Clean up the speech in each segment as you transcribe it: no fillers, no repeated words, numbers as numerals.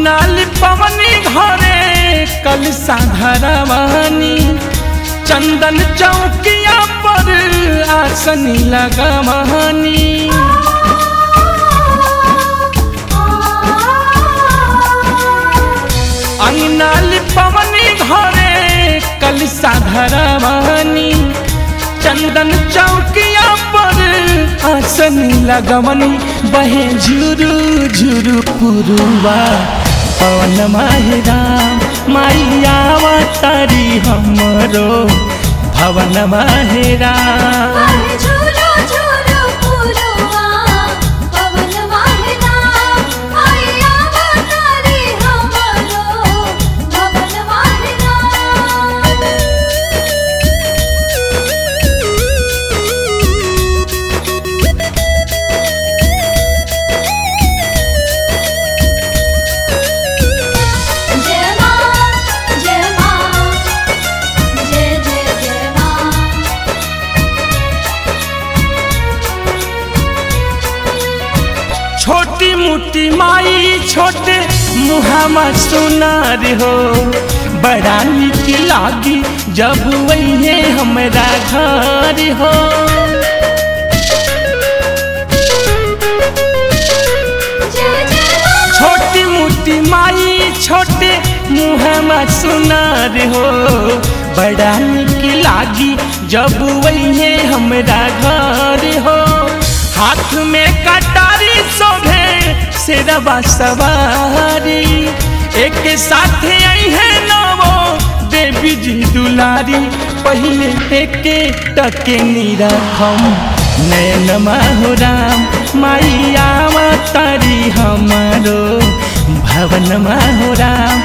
अंगनाली पवनी घरे कल साधरवानी चंदन चौकिया पर आसनी लगवानी अंगनाली पवनी घरे कल साधरवानी चंदन चौकिया पर आसनी लगवनी बहे झुरु झुरु पुरुवा पवन माहिराम मैया तारी हमरो भवन माहिराम छोटी मोटी माई छोटे मुहामा सुनार हो बड़ा निक लागी जब वही हमरा घर हो छोटी मोटी माई छोटे मुहामा सुनार हो बड़ा निक लागी जब वही हमरा घर हो हाथ में कटारी शोभे शेरवा सवारी एक साथ आई है नवो देवी जी दुलारी पहले एक टके निरखम नयन माहुराम मैया तारी हमारो भवन माहुराम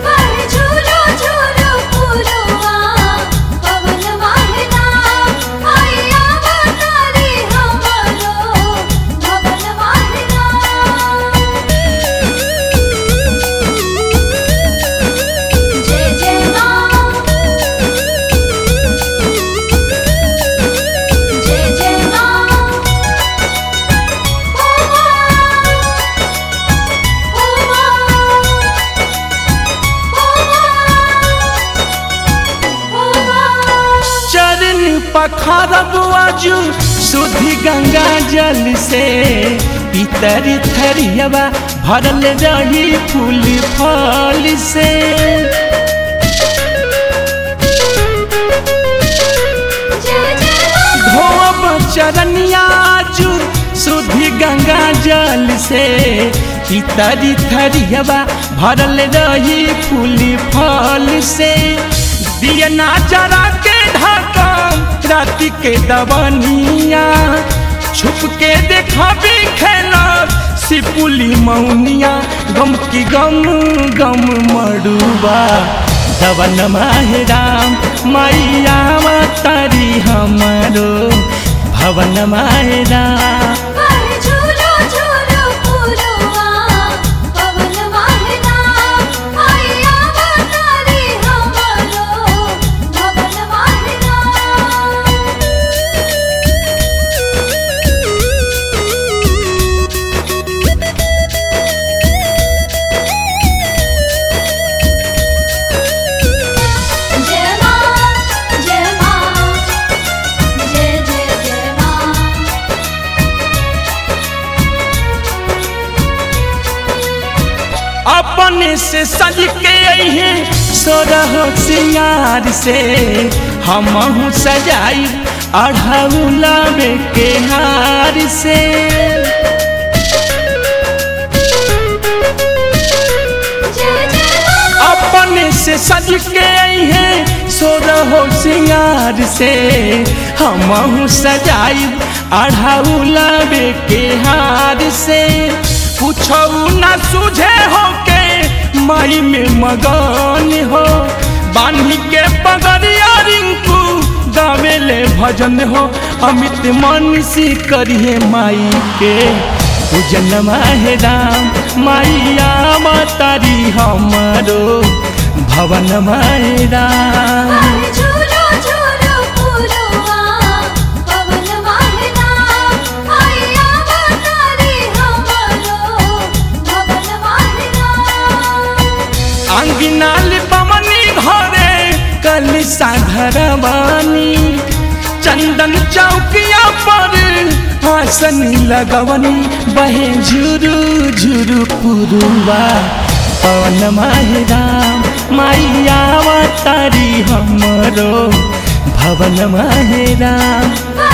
पखारब आजू सुधि गंगा जल से पितर थरियवा भरल रही फूल फल से धोब चरनिया आजू सुधि गंगा जल से पितर थरियवा भरल रही फूल फल से दिया ना जरा के ढाका राति के दवनिया छुप के देखा भी खेला सिपुली मौनिया गम की गम गम मड़ुआ दवन माहिराम मैया तारी हमारो भवन माहिराम अपने से सज के अइहे सोरहो सिंगार से हमहु सजाई अढ़ौलावे के हार से अपने से सज के अइहे सोरहो सिंगार से हमहु सजाई अढ़ौलावे के हार से पूछो न सूझे हो के माई में मगन हो बान्ही के पगड़िया रिंकू गावेले भजन हो अमित मनसी करिए माई के पूजन माहिराम मैया तारी हमारो भवन माहिराम अंगिनाल पवनी घरे कलसा धरवानी चंदन चौकिया पर आसन लगवनी बहे झुरु झुरु पुरुवा पवन माहेराम मैया अवतारी हमरो भवन माहेराम।